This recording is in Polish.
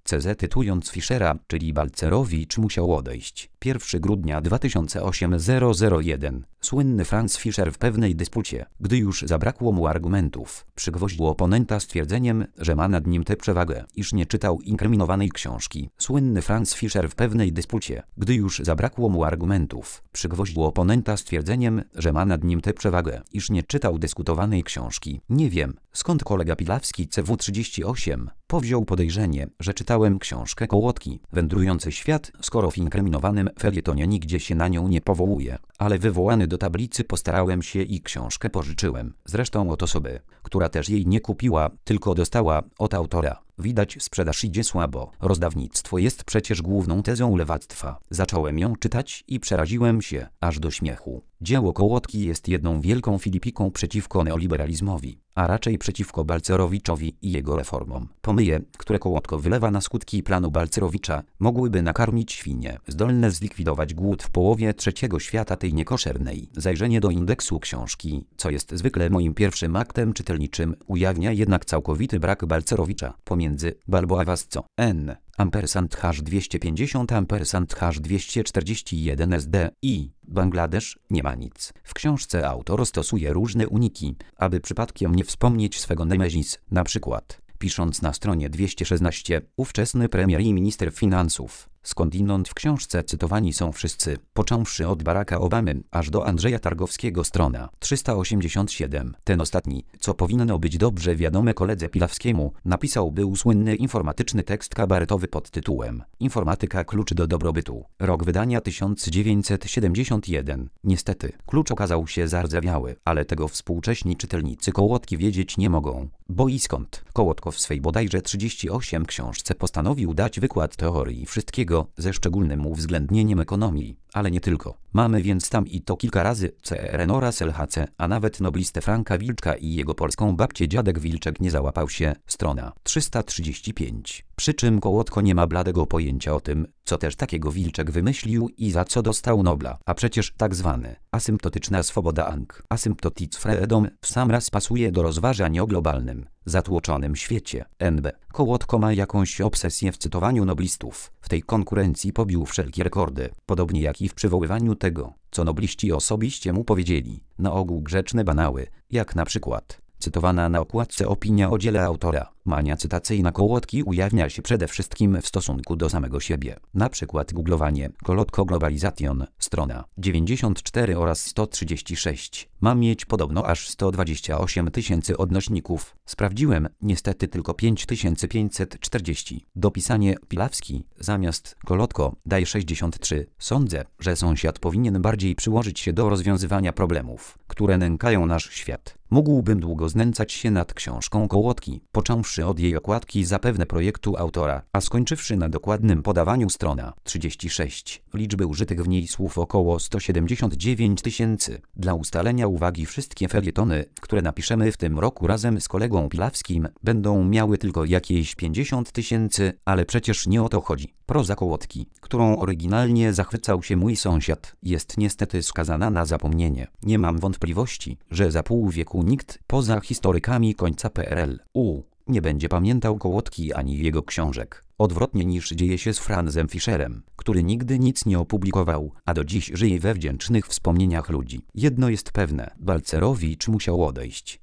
CZ cytując Fischera, czyli Balcerowicz musiał odejść. 1 grudnia 2008 001. Słynny Franz Fischer w pewnej dyspucie, gdy już zabrakło mu argumentów, przygwoździł oponenta stwierdzeniem, że ma nad nim tę przewagę, iż nie czytał inkriminowanej książki. Słynny Franz Fischer w pewnej dyspucie, gdy już zabrakło mu argumentów, przygwoździł oponenta stwierdzeniem, że ma nad nim tę przewagę, iż nie czytał dyskutowanej książki. Nie wiem, skąd kolega Pilawski CW38 powziął podejrzenie, że czytałem książkę Kołotki, Wędrujący świat, skoro w inkryminowanym felietonie nigdzie się na nią nie powołuje, ale wywołany do tablicy postarałem się i książkę pożyczyłem. Zresztą od osoby, która też jej nie kupiła, tylko dostała od autora. Widać, sprzedaż idzie słabo. Rozdawnictwo jest przecież główną tezą lewactwa. Zacząłem ją czytać i przeraziłem się, aż do śmiechu. Dzieło Kołotki jest jedną wielką filipiką przeciwko neoliberalizmowi, a raczej przeciwko Balcerowiczowi i jego reformom. Pomyje, które Kołotko wylewa na skutki planu Balcerowicza, mogłyby nakarmić świnie, zdolne zlikwidować głód w połowie trzeciego świata tej niekoszernej. Zajrzenie do indeksu książki, co jest zwykle moim pierwszym aktem czytelniczym, ujawnia jednak całkowity brak Balcerowicza pomiędzy Balboa Vasco N. #250 #241 SD i Bangladesz nie ma nic. W książce autor stosuje różne uniki, aby przypadkiem nie wspomnieć swego nemezis, na przykład pisząc na stronie 216, ówczesny premier i minister finansów. Skądinąd w książce cytowani są wszyscy, począwszy od Baracka Obamy, aż do Andrzeja Targowskiego, strona 387. Ten ostatni, co powinno być dobrze wiadome koledze Pilawskiemu, napisał był słynny informatyczny tekst kabaretowy pod tytułem Informatyka klucz do dobrobytu. Rok wydania 1971. Niestety, klucz okazał się zardzewiały, ale tego współcześni czytelnicy Kołotki wiedzieć nie mogą. Bo i skąd? Kołotko w swej bodajże 38 książce postanowił dać wykład teorii wszystkiego, ze szczególnym uwzględnieniem ekonomii, ale nie tylko. Mamy więc tam i to kilka razy CRN oraz LHC, a nawet noblistę Franka Wilczka i jego polską babcię dziadek Wilczek nie załapał się, strona 335. Przy czym Kołotko nie ma bladego pojęcia o tym, co też takiego Wilczek wymyślił i za co dostał Nobla, a przecież tak zwany asymptotyczna swoboda Ang, asymptotic freedom w sam raz pasuje do rozważań o globalnym, zatłoczonym świecie. NB. Kołotko ma jakąś obsesję w cytowaniu noblistów. W tej konkurencji pobił wszelkie rekordy, podobnie jak i w przywoływaniu tego, co nobliści osobiście mu powiedzieli. Na ogół grzeczne banały, jak na przykład cytowana na okładce opinia o dziele autora. Mania cytacyjna Kołotki ujawnia się przede wszystkim w stosunku do samego siebie. Na przykład googlowanie Kołotko Globalization, strona 94 oraz 136. Ma mieć podobno aż 128 000 odnośników. Sprawdziłem, niestety tylko 5540. Dopisanie Pilawski zamiast Kołotko daje 63. Sądzę, że sąsiad powinien bardziej przyłożyć się do rozwiązywania problemów, które nękają nasz świat. Mógłbym długo znęcać się nad książką Kołotki, począwszy od jej okładki zapewne projektu autora, a skończywszy na dokładnym podawaniu, strona 36. Liczby użytych w niej słów około 179 000. Dla ustalenia uwagi wszystkie felietony, które napiszemy w tym roku razem z kolegą Pilawskim, będą miały tylko jakieś 50 000, ale przecież nie o to chodzi. Proza Kołotki, którą oryginalnie zachwycał się mój sąsiad, jest niestety skazana na zapomnienie. Nie mam wątpliwości, że za pół wieku nikt poza historykami końca PRL-u nie będzie pamiętał Kołotki ani jego książek. Odwrotnie niż dzieje się z Franzem Fischerem, który nigdy nic nie opublikował, a do dziś żyje we wdzięcznych wspomnieniach ludzi. Jedno jest pewne, Balcerowicz musiał odejść.